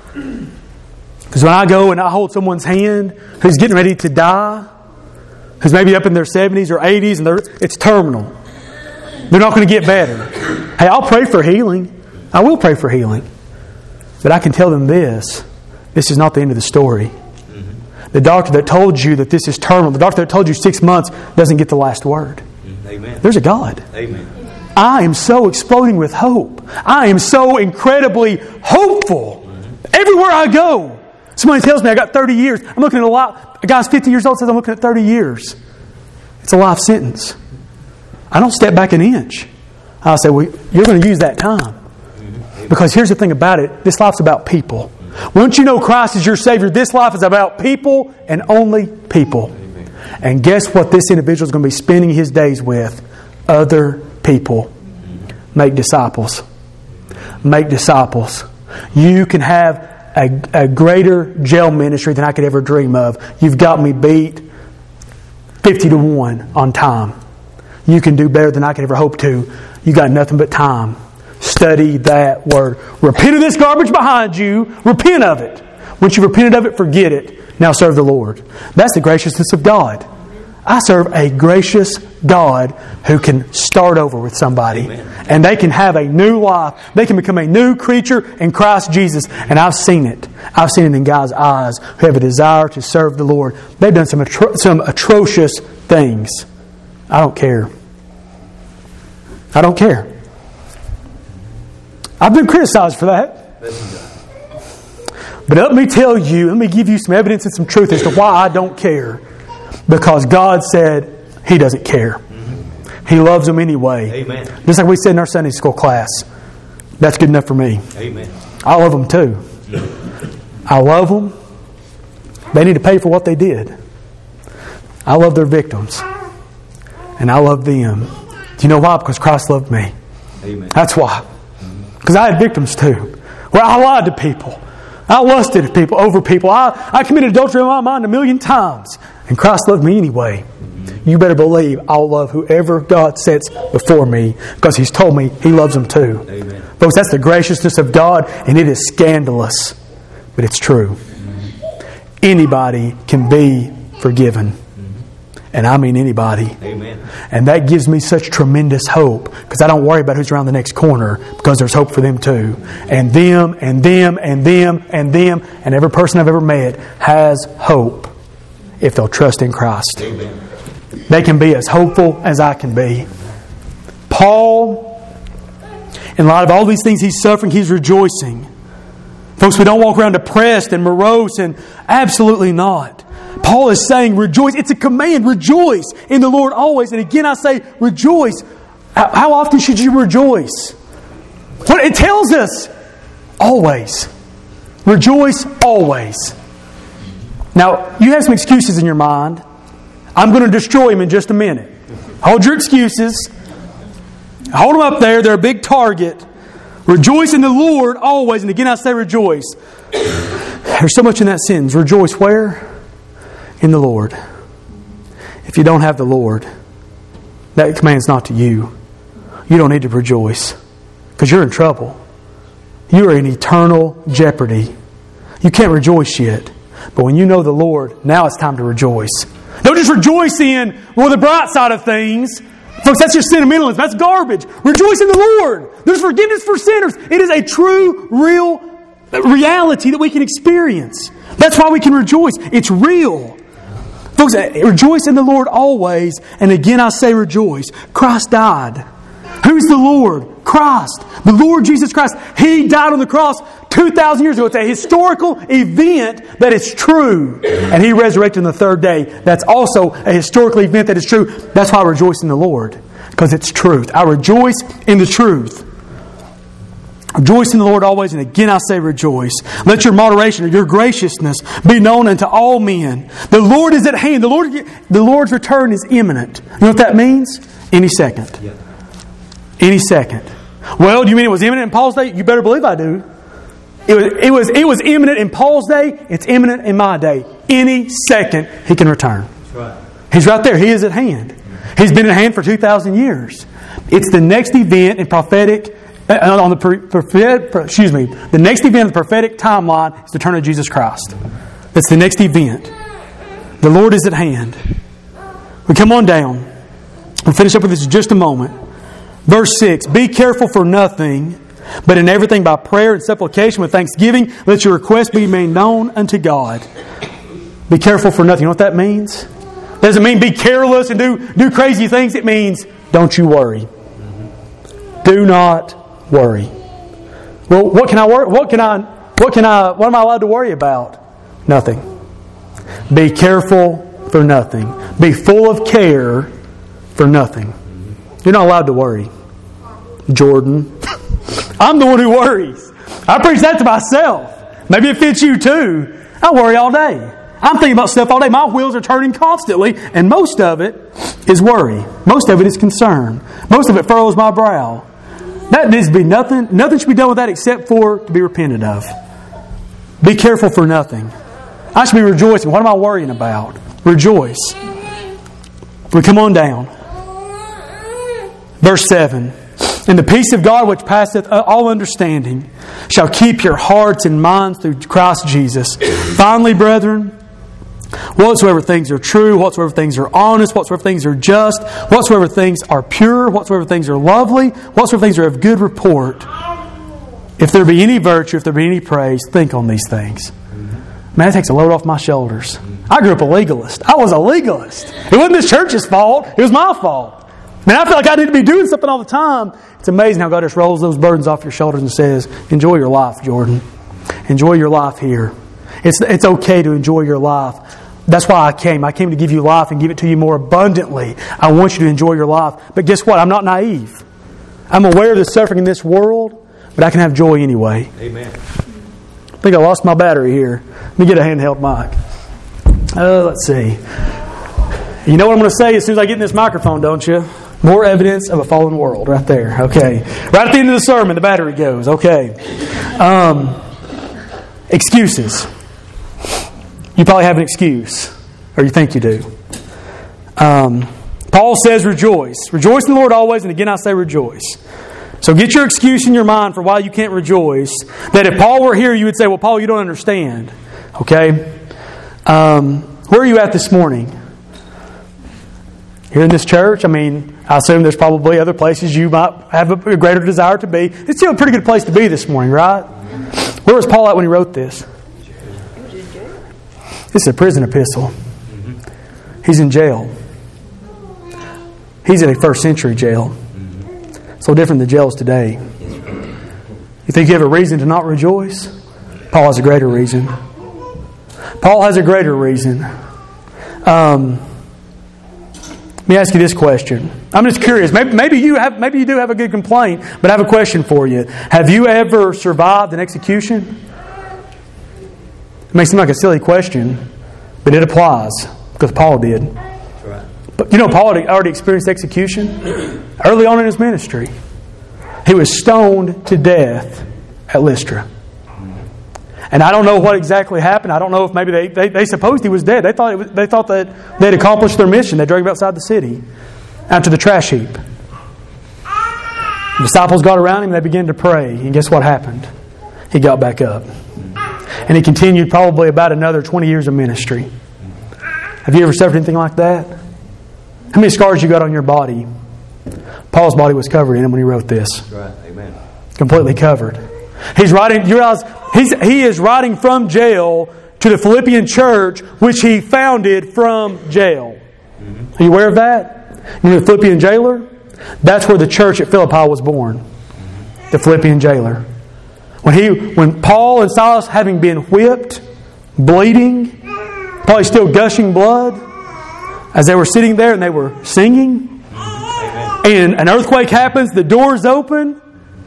Because when I go and I hold someone's hand who's getting ready to die, who's maybe up in their seventies or eighties, and they're, it's terminal. They're not going to get better. Hey, I'll pray for healing. I will pray for healing. But I can tell them this. This is not the end of the story. Mm-hmm. The doctor that told you that this is terminal, the doctor that told you six months doesn't get the last word. Amen. There's a God. Amen. I am so exploding with hope. I am so incredibly hopeful. Mm-hmm. Everywhere I go. Somebody tells me I got thirty years. I'm looking at a lot. A guy's fifty years old says I'm looking at thirty years. It's a life sentence. I don't step back an inch. I say, well, you're going to use that time. Mm-hmm. Because here's the thing about it. This life's about people. Once you know Christ is your Savior, this life is about people and only people. Amen. And guess what this individual is going to be spending his days with? Other people. Make disciples. Make disciples. You can have a, a greater jail ministry than I could ever dream of. You've got me beat fifty to one on time. You can do better than I could ever hope to. You got nothing but time. Study that word. Repent of this garbage behind you. Repent of it. Once you've repented of it, forget it. Now serve the Lord. That's the graciousness of God. I serve a gracious God who can start over with somebody. Amen. And they can have a new life. They can become a new creature in Christ Jesus. And I've seen it. I've seen it in guys' eyes who have a desire to serve the Lord. They've done some atro- some atrocious things. I don't care. I don't care. I've been criticized for that. But let me tell you, let me give you some evidence and some truth as to why I don't care. Because God said He doesn't care. Mm-hmm. He loves them anyway. Amen. Just like we said in our Sunday school class. That's good enough for me. Amen. I love them too. I love them. They need to pay for what they did. I love their victims. And I love them. Do you know why? Because Christ loved me. Amen. That's why. Because I had victims too. Well, I lied to people. I lusted at people, over people. I, I committed adultery in my mind a million times. And Christ loved me anyway. You better believe I'll love whoever God sets before me because He's told me He loves them too. Amen. Folks, that's the graciousness of God, and it is scandalous. But it's true. Anybody can be forgiven. And I mean anybody. Amen. And that gives me such tremendous hope because I don't worry about who's around the next corner because there's hope for them too. And them, and them, and them, and them, and every person I've ever met has hope if they'll trust in Christ. Amen. They can be as hopeful as I can be. Paul, in light of all these things he's suffering, he's rejoicing. Folks, we don't walk around depressed and morose, and absolutely not. Paul is saying rejoice. It's a command. Rejoice in the Lord always. And again I say rejoice. How often should you rejoice? What it tells us, always. Rejoice always. Now, you have some excuses in your mind. I'm going to destroy them in just a minute. Hold your excuses. Hold them up there. They're a big target. Rejoice in the Lord always. And again I say rejoice. There's so much in that sentence. Rejoice where? In the Lord. If you don't have the Lord, that command's not to you. You don't need to rejoice because you're in trouble. You are in eternal jeopardy. You can't rejoice yet. But when you know the Lord, now it's time to rejoice. Don't just rejoice in, well, the bright side of things. Folks, that's just sentimentalism. That's garbage. Rejoice in the Lord. There's forgiveness for sinners. It is a true, real reality that we can experience. That's why we can rejoice. It's real. Folks, rejoice in the Lord always. And again I say rejoice. Christ died. Who's the Lord? Christ. The Lord Jesus Christ. He died on the cross two thousand years ago. It's a historical event that is true. And He resurrected on the third day. That's also a historical event that is true. That's why I rejoice in the Lord. Because it's truth. I rejoice in the truth. Rejoice in the Lord always, and again I say rejoice. Let your moderation or your graciousness be known unto all men. The Lord is at hand. The Lord, the Lord's return is imminent. You know what that means? Any second. Yeah. Any second. Well, do you mean it was imminent in Paul's day? You better believe I do. It was, it was, it was imminent in Paul's day. It's imminent in my day. Any second He can return. That's right. He's right there. He is at hand. He's been at hand for two thousand years. It's the next event in prophetic on the prophetic, excuse me, the next event of the prophetic timeline is the return of Jesus Christ. That's the next event. The Lord is at hand. We come on down. We'll finish up with this in just a moment. Verse six, be careful for nothing, but in everything by prayer and supplication with thanksgiving, let your requests be made known unto God. Be careful for nothing. You know what that means? It doesn't mean be careless and do, do crazy things. It means don't you worry. Do not worry. Well, what can I worry? What can I? What can I? What am I allowed to worry about? Nothing. Be careful for nothing. Be full of care for nothing. You're not allowed to worry, Jordan. I'm the one who worries. I preach that to myself. Maybe it fits you too. I worry all day. I'm thinking about stuff all day. My wheels are turning constantly, and most of it is worry. Most of it is concern. Most of it furrows my brow. That needs to be nothing. Nothing should be done with that except for to be repented of. Be careful for nothing. I should be rejoicing. What am I worrying about? Rejoice. We come on down. Verse seven. And the peace of God which passeth all understanding shall keep your hearts and minds through Christ Jesus. Finally, brethren, whatsoever things are true, whatsoever things are honest, whatsoever things are just, whatsoever things are pure, whatsoever things are lovely, whatsoever things are of good report, if there be any virtue, if there be any praise, think on these things. Man, that takes a load off my shoulders. I grew up a legalist. I was a legalist. It wasn't this church's fault. It was my fault. Man, I feel like I need to be doing something all the time. It's amazing how God just rolls those burdens off your shoulders and says, enjoy your life, Jordan. Enjoy your life here. It's, it's okay to enjoy your life. That's why I came. I came to give you life and give it to you more abundantly. I want you to enjoy your life. But guess what? I'm not naive. I'm aware of the suffering in this world, but I can have joy anyway. Amen. I think I lost my battery here. Let me get a handheld mic. Uh, let's see. You know what I'm going to say as soon as I get in this microphone, don't you? More evidence of a fallen world right there. Okay. Right at the end of the sermon, the battery goes. Okay. Um, excuses. You probably have an excuse, or you think you do. Um, Paul says rejoice. Rejoice in the Lord always, and again I say rejoice. So get your excuse in your mind for why you can't rejoice. That if Paul were here, you would say, well, Paul, you don't understand. Okay? Um, where are you at this morning? Here in this church? I mean, I assume there's probably other places you might have a greater desire to be. It's still a pretty good place to be this morning, right? Where was Paul at when he wrote this? This is a prison epistle. He's in jail. He's in a first century jail. So different than jails today. You think you have a reason to not rejoice? Paul has a greater reason. Paul has a greater reason. Um, let me ask you this question. I'm just curious. Maybe, maybe you have, maybe you do have a good complaint, but I have a question for you. Have you ever survived an execution? It may seem like a silly question, but it applies because Paul did. Right. But you know, Paul had already experienced execution early on in his ministry. He was stoned to death at Lystra. And I don't know what exactly happened. I don't know if maybe they, they, they supposed he was dead. They thought it was, they thought that they'd accomplished their mission. They dragged him outside the city, out to the trash heap. The disciples got around him and they began to pray. And guess what happened? He got back up. And he continued probably about another twenty years of ministry. Have you ever suffered anything like that? How many scars you got on your body? Paul's body was covered in them when he wrote this. Right. Amen. Completely covered. He's writing, you realize, he's, he is writing from jail to the Philippian church, which he founded from jail. Mm-hmm. Are you aware of that? You know the Philippian jailer? That's where the church at Philippi was born. Mm-hmm. The Philippian jailer. When he, when Paul and Silas, having been whipped, bleeding, probably still gushing blood, as they were sitting there and they were singing, mm-hmm. and an earthquake happens, the doors open,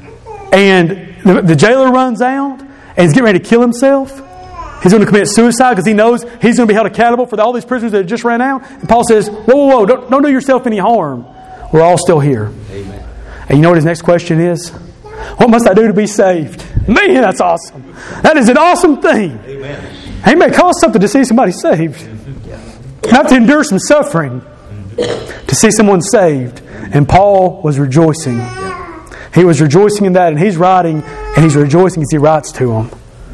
and the, the jailer runs out and he's getting ready to kill himself. He's going to commit suicide because he knows he's going to be held accountable for all these prisoners that just ran out. And Paul says, whoa, whoa, whoa, don't, don't do yourself any harm. We're all still here. Amen. And you know what his next question is? What must I do to be saved? Man, that's awesome. That is an awesome thing. Amen. It may cost something to see somebody saved. Not to endure some suffering. To see someone saved. And Paul was rejoicing. He was rejoicing in that, and he's writing, and he's rejoicing as he writes to them.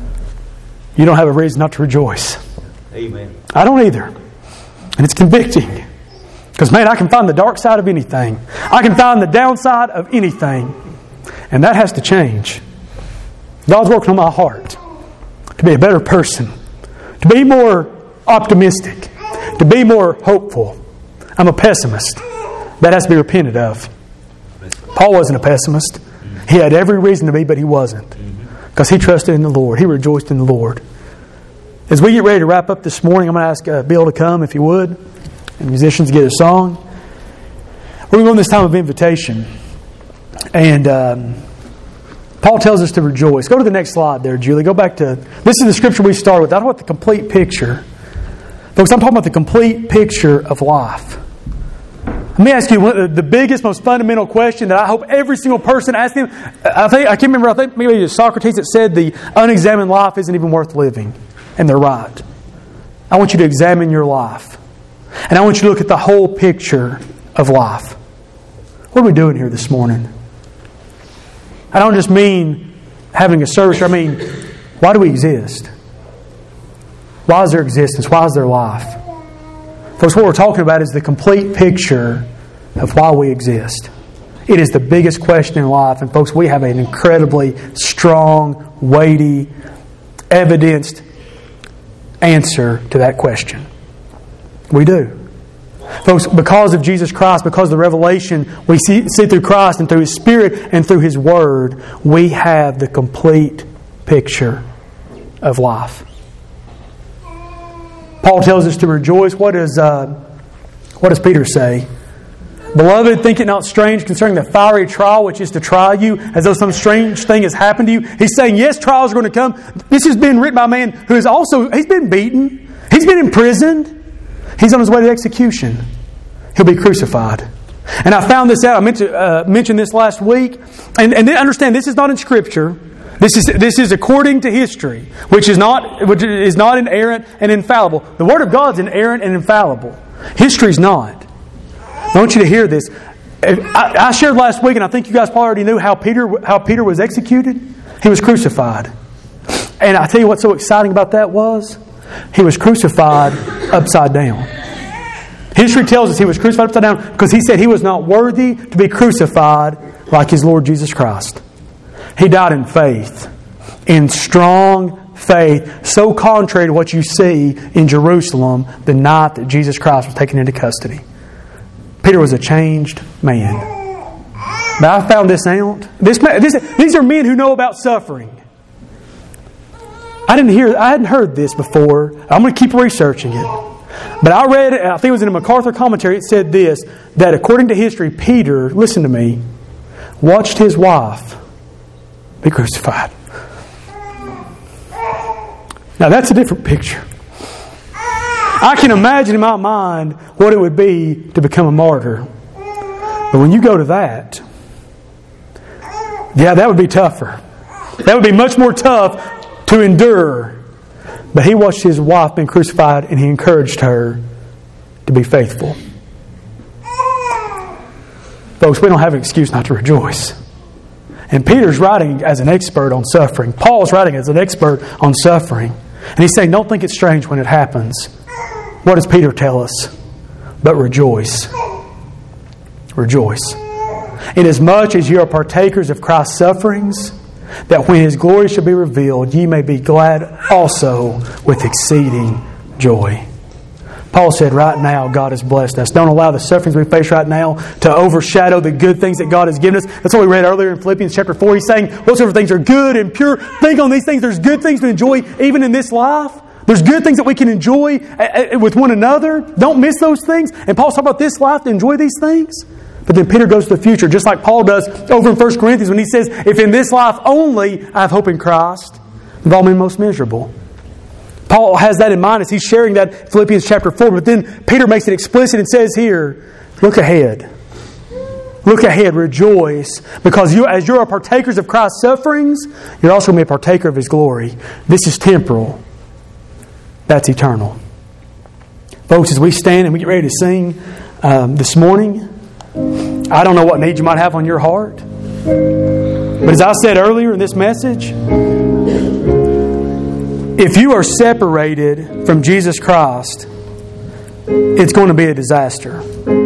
You don't have a reason not to rejoice. Amen. I don't either. And it's convicting. Because, man, I can find the dark side of anything. I can find the downside of anything. And that has to change. God's working on my heart to be a better person, to be more optimistic, to be more hopeful. I'm a pessimist. That has to be repented of. Paul wasn't a pessimist. He had every reason to be, but he wasn't. Because he trusted in the Lord. He rejoiced in the Lord. As we get ready to wrap up this morning, I'm going to ask uh, Bill to come, if he would, and musicians get a song. We're going to go in this time of invitation. And um, Paul tells us to rejoice. Go to the next slide there, Julie. Go back to, this is the scripture we started with. I don't want the complete picture. Folks, I'm talking about the complete picture of life. Let me ask you the biggest, most fundamental question that I hope every single person asks him. I think I can't remember. I think maybe it was Socrates that said the unexamined life isn't even worth living, and they're right. I want you to examine your life, and I want you to look at the whole picture of life. What are we doing here this morning? I don't just mean having a service. I mean, why do we exist? Why is there existence? Why is there life? Folks, what we're talking about is the complete picture of why we exist. It is the biggest question in life. And folks, we have an incredibly strong, weighty, evidenced answer to that question. We do. Folks, because of Jesus Christ, because of the revelation we see, see through Christ and through His Spirit and through His Word, we have the complete picture of life. Paul tells us to rejoice. What does, uh, what does Peter say? Beloved, think it not strange concerning the fiery trial which is to try you, as though some strange thing has happened to you. He's saying, yes, trials are going to come. This has been written by a man who is also, he's been beaten. He's been imprisoned. He's on his way to execution. He'll be crucified. And I found this out. I meant to uh, mention this last week. And, and understand, this is not in Scripture. This is this is according to history, which is not which is not inerrant and infallible. The Word of God's inerrant and infallible. History's not. I want you to hear this. I, I shared last week, and I think you guys probably already knew how Peter how Peter was executed. He was crucified. And I tell you what's so exciting about that was, he was crucified upside down. History tells us he was crucified upside down because he said he was not worthy to be crucified like his Lord Jesus Christ. He died in faith, in strong faith, so contrary to what you see in Jerusalem the night that Jesus Christ was taken into custody. Peter was a changed man. But I found this out. This, this, these are men who know about suffering. I didn't hear, I hadn't heard this before. I'm going to keep researching it. But I read it, I think it was in a MacArthur commentary, it said this, that according to history, Peter, listen to me, watched his wife be crucified. Now that's a different picture. I can imagine in my mind what it would be to become a martyr. But when you go to that, yeah, that would be tougher. That would be much more tough to endure. But he watched his wife being crucified and he encouraged her to be faithful. Folks, we don't have an excuse not to rejoice. And Peter's writing as an expert on suffering. Paul's writing as an expert on suffering. And he's saying, don't think it's strange when it happens. What does Peter tell us? But rejoice. Rejoice. Inasmuch as you are partakers of Christ's sufferings, that when His glory shall be revealed, ye may be glad also with exceeding joy. Paul said, right now, God has blessed us. Don't allow the sufferings we face right now to overshadow the good things that God has given us. That's what we read earlier in Philippians chapter four. He's saying, whatsoever things are good and pure, think on these things. There's good things to enjoy even in this life. There's good things that we can enjoy with one another. Don't miss those things. And Paul's talking about this life to enjoy these things. But then Peter goes to the future, just like Paul does over in First Corinthians when he says, if in this life only I have hope in Christ, I've all been most miserable. Paul has that in mind as he's sharing that in Philippians chapter four. But then Peter makes it explicit and says here, look ahead. Look ahead, rejoice, because you, as you are partakers of Christ's sufferings, you're also going to be a partaker of His glory. This is temporal. That's eternal. Folks, as we stand and we get ready to sing um, this morning, I don't know what need you might have on your heart. But as I said earlier in this message, if you are separated from Jesus Christ, it's going to be a disaster.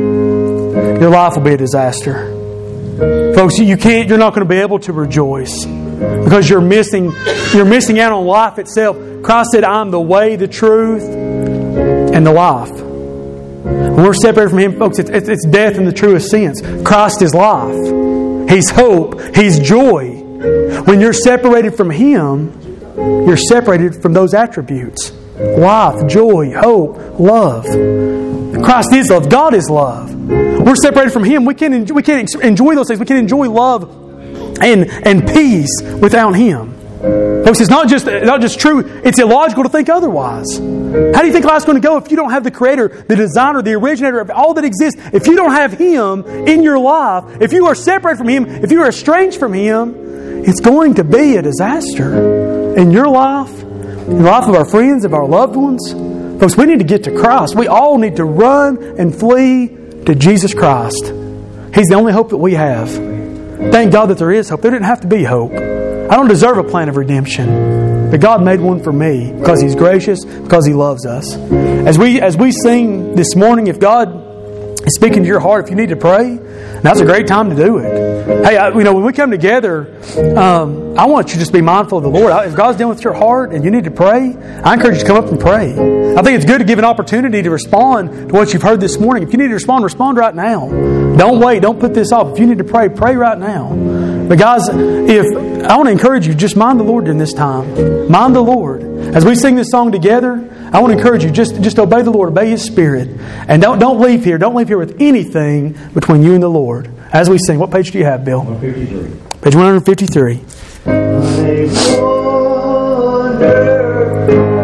Your life will be a disaster. Folks, you can't, you're not going to be able to rejoice because you're missing, you're missing out on life itself. Christ said, I'm the way, the truth, and the life. When we're separated from Him, folks, it's, it's death in the truest sense. Christ is life. He's hope. He's joy. When you're separated from Him, you're separated from those attributes. Life, joy, hope, love. Christ is love. God is love. We're separated from Him. We can't, we can't enjoy those things. We can't enjoy love and, and peace without Him. Folks, it's not just, not just true, it's illogical to think otherwise. How do you think life's going to go if you don't have the Creator, the Designer, the Originator of all that exists? If you don't have Him in your life, if you are separated from Him, if you are estranged from Him, it's going to be a disaster in your life, in the life of our friends, of our loved ones. Folks, we need to get to Christ. We all need to run and flee to Jesus Christ. He's the only hope that we have. Thank God that there is hope. There didn't have to be hope. I don't deserve a plan of redemption, but God made one for me because He's gracious, because He loves us. As we as we sing this morning, if God is speaking to your heart, if you need to pray, now's a great time to do it. Hey, I, you know, when we come together, um, I want you to just be mindful of the Lord. If God's dealing with your heart and you need to pray, I encourage you to come up and pray. I think it's good to give an opportunity to respond to what you've heard this morning. If you need to respond, respond right now. Don't wait. Don't put this off. If you need to pray, pray right now. But guys, if I want to encourage you, just mind the Lord during this time. Mind the Lord. As we sing this song together, I want to encourage you, just, just obey the Lord, obey His Spirit. And don't, don't leave here. Don't leave here with anything between you and the Lord. As we sing, what page do you have, Bill? one fifty-three. Page one fifty-three.